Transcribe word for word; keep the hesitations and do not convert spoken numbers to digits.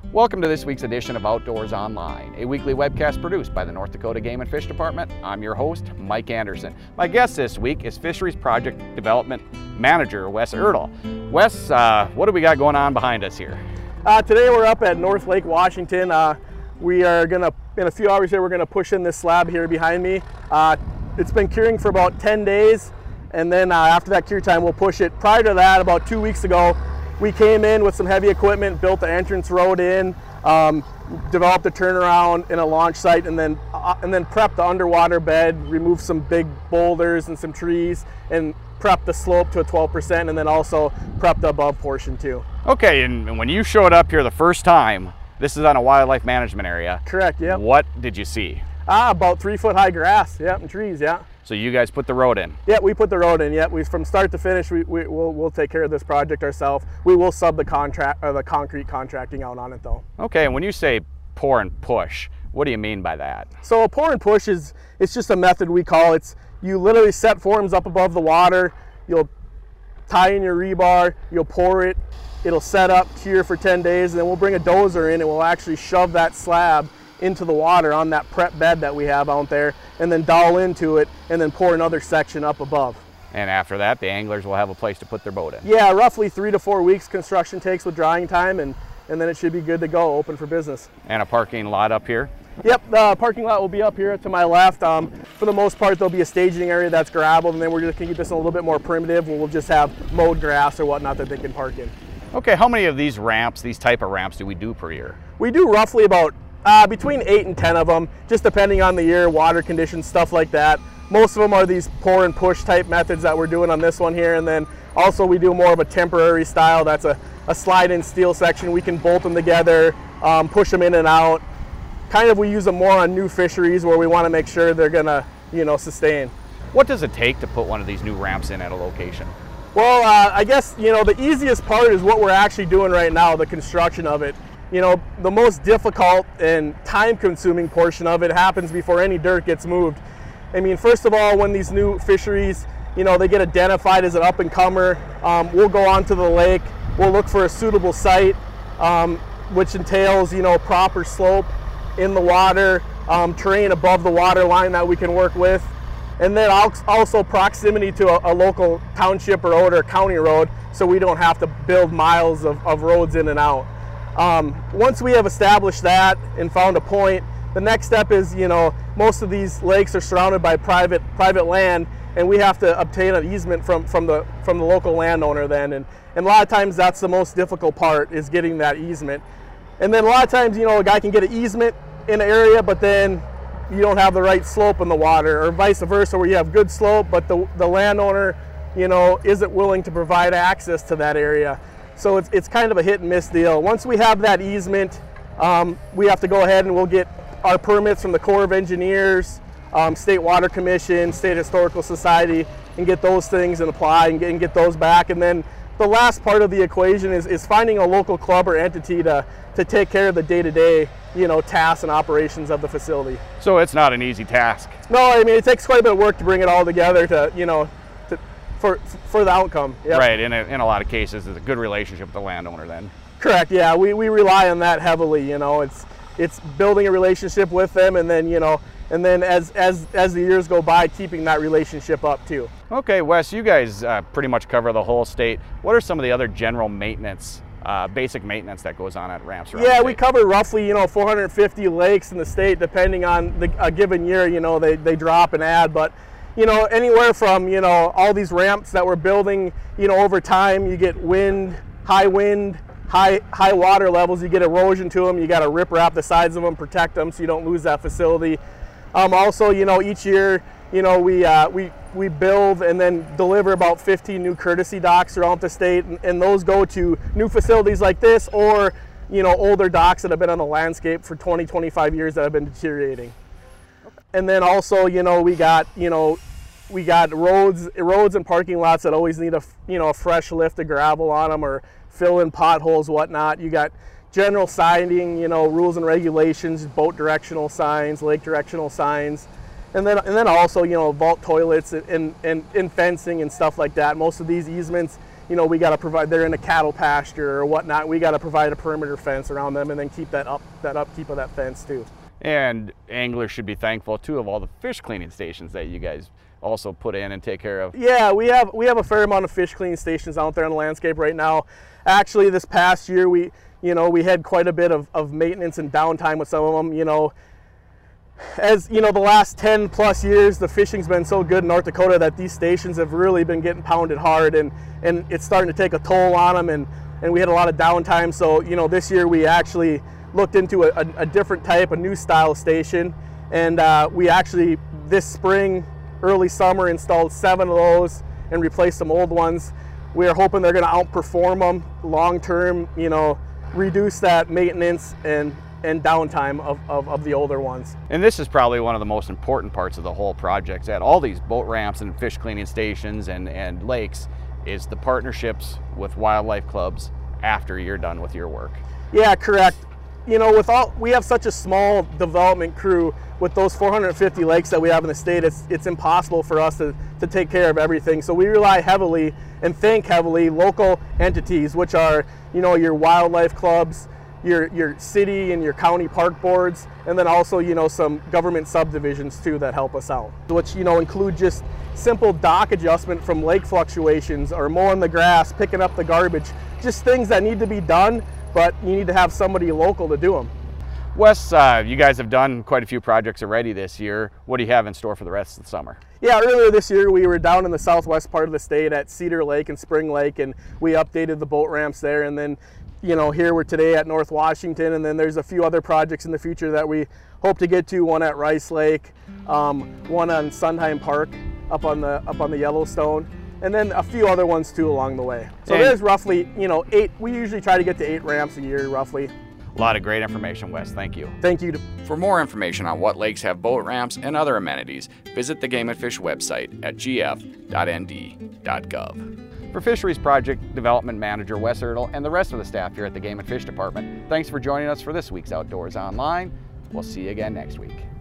Welcome to this week's edition of Outdoors Online, a weekly webcast produced by the North Dakota Game and Fish Department. I'm your host, Mike Anderson. My guest this week is Fisheries Project Development Manager, Wes Erdahl. Wes, uh, what do we got going on behind us here? Uh, today we're up at North Lake, Washington. Uh, we are gonna, in a few hours here, we're gonna push in this slab here behind me. Uh, it's been curing for about ten days, and then uh, after that cure time, we'll push it. Prior to that, about two weeks ago, we came in with some heavy equipment, built the entrance road in, um, developed a turnaround in a launch site, and then uh, and then prepped the underwater bed, removed some big boulders and some trees, and prepped the slope to a twelve percent, and then also prepped the above portion too. Okay, and when you showed up here the first time, this is on a wildlife management area. Correct, yeah. What did you see? Ah, about three foot high grass, yeah, and trees, yeah. So you guys put the road in? Yeah, we put the road in. Yeah, we from start to finish. We, we we'll, we'll take care of this project ourselves. We will sub the contract or the concrete contracting out on it though. Okay, and when you say pour and push, what do you mean by that? So a pour and push is it's just a method we call. It's you literally set forms up above the water. You'll tie in your rebar. You'll pour it. It'll set up, cure for ten days, and then we'll bring a dozer in and we'll actually shove that slab into the water on that prep bed that we have out there, and then dowel into it and then pour another section up above. And after that, the anglers will have a place to put their boat in? Yeah, roughly three to four weeks construction takes with drying time, and, and then it should be good to go, open for business. And a parking lot up here? Yep, the parking lot will be up here to my left. Um, for the most part, there'll be a staging area that's gravel, and then we're just gonna keep this a little bit more primitive, where we'll just have mowed grass or whatnot that they can park in. Okay, how many of these ramps, these type of ramps, do we do per year? We do roughly about Uh, between eight and ten of them, just depending on the year, water conditions, stuff like that. Most of them are these pour and push type methods that we're doing on this one here, and then also we do more of a temporary style. That's a, a slide-in steel section. We can bolt them together, um, push them in and out. Kind of we use them more on new fisheries where we want to make sure they're gonna, you know, sustain. What does it take to put one of these new ramps in at a location? Well, uh, I guess, you know, the easiest part is what we're actually doing right now, the construction of it. You know, the most difficult and time-consuming portion of it happens before any dirt gets moved. I mean, first of all, when these new fisheries, you know, they get identified as an up-and-comer, um, we'll go onto the lake, we'll look for a suitable site, um, which entails, you know, proper slope in the water, um, terrain above the water line that we can work with, and then also proximity to a, a local township road or county road, so we don't have to build miles of, of roads in and out. Um, once we have established that and found a point, the next step is, you know, most of these lakes are surrounded by private private land, and we have to obtain an easement from from the from the local landowner then, and, and a lot of times that's the most difficult part, is getting that easement. And then a lot of times, you know, a guy can get an easement in an area, but then you don't have the right slope in the water, or vice versa, where you have good slope but the, the landowner, you know, isn't willing to provide access to that area. So it's, it's kind of a hit and miss deal. Once we have that easement, um, we have to go ahead and we'll get our permits from the Corps of Engineers, um, State Water Commission, State Historical Society, and get those things and apply and get, and get those back. And then the last part of the equation is, is finding a local club or entity to, to take care of the day-to-day, you know, tasks and operations of the facility. So it's not an easy task? No, I mean, it takes quite a bit of work to bring it all together to, you know, to, For, for the outcome. Yep. Right, in a, in a lot of cases, it's a good relationship with the landowner then. Correct, yeah, we, we rely on that heavily, you know, it's it's building a relationship with them, and then, you know, and then as, as, as the years go by, keeping that relationship up too. Okay, Wes, you guys uh, pretty much cover the whole state. What are some of the other general maintenance, uh, basic maintenance that goes on at ramps around Yeah, the we state? cover roughly, you know, four hundred fifty lakes in the state, depending on the, a given year, you know, they, they drop and add, but you know, anywhere from, you know, all these ramps that we're building, you know, over time, you get wind, high wind, high high water levels, you get erosion to them, you got to rip wrap the sides of them, protect them so you don't lose that facility. Um, also, you know, each year, you know, we, uh, we, we build and then deliver about fifteen new courtesy docks throughout the state, and, and those go to new facilities like this, or, you know, older docks that have been on the landscape for twenty, twenty-five years that have been deteriorating. And then also, you know, we got, you know, we got roads, roads and parking lots that always need a, you know, a fresh lift of gravel on them, or fill in potholes, whatnot. You got general signing, you know, rules and regulations, boat directional signs, lake directional signs, and then and then also, you know, vault toilets and and, and fencing and stuff like that. Most of these easements, you know, we got to provide, they're in a cattle pasture or whatnot, we got to provide a perimeter fence around them and then keep that up, that upkeep of that fence too. And anglers should be thankful too of all the fish cleaning stations that you guys also put in and take care of. Yeah, we have we have a fair amount of fish cleaning stations out there on the landscape right now. Actually, this past year we, you know, we had quite a bit of, of maintenance and downtime with some of them. You know, as you know, the last ten plus years, the fishing's been so good in North Dakota that these stations have really been getting pounded hard, and and it's starting to take a toll on them. And and we had a lot of downtime. So you know, this year we actually looked into a, a, a different type, a new style station, and uh, we actually this spring, early summer, installed seven of those and replaced some old ones. We are hoping they're going to outperform them long term, you know, reduce that maintenance and, and downtime of, of, of the older ones. And this is probably one of the most important parts of the whole project at all these boat ramps and fish cleaning stations and, and lakes is the partnerships with wildlife clubs after you're done with your work. Yeah, correct. You know, with all, we have such a small development crew with those four hundred fifty lakes that we have in the state, it's, it's impossible for us to, to take care of everything. So we rely heavily and thank heavily local entities, which are, you know, your wildlife clubs, your, your city and your county park boards, and then also, you know, some government subdivisions too that help us out, which, you know, include just simple dock adjustment from lake fluctuations or mowing the grass, picking up the garbage, just things that need to be done, but you need to have somebody local to do them. Wes, uh, you guys have done quite a few projects already this year. What do you have in store for the rest of the summer? Yeah, earlier this year we were down in the southwest part of the state at Cedar Lake and Spring Lake, and we updated the boat ramps there. And then, you know, here we're today at North Washington, and then there's a few other projects in the future that we hope to get to. One at Rice Lake, um, one on Sundheim Park up on the up on the Yellowstone, and then a few other ones too along the way. So and there's roughly, you know, eight. We usually try to get to eight ramps a year, roughly. A lot of great information, Wes. Thank you. Thank you. For more information on what lakes have boat ramps and other amenities, visit the Game and Fish website at g f dot n d dot gov. For Fisheries Project Development Manager Wes Ertl and the rest of the staff here at the Game and Fish Department, thanks for joining us for this week's Outdoors Online. We'll see you again next week.